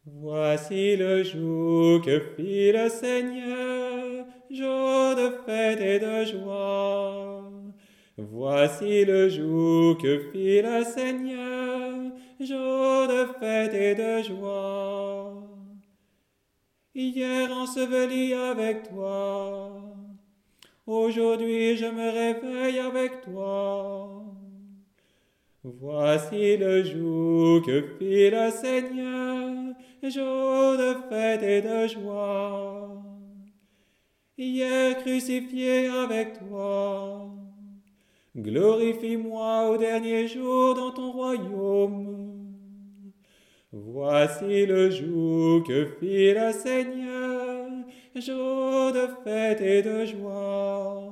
Voici le jour que fit le Seigneur, jour de fête et de joie. Voici le jour que fit le Seigneur, jour de fête et de joie. Hier enseveli avec toi, aujourd'hui je me réveille avec toi. Voici le jour que fit le Seigneur, jour de fête et de joie. Hier crucifié avec toi, glorifie-moi au dernier jour dans ton royaume. Voici le jour que fit le Seigneur, jour de fête et de joie.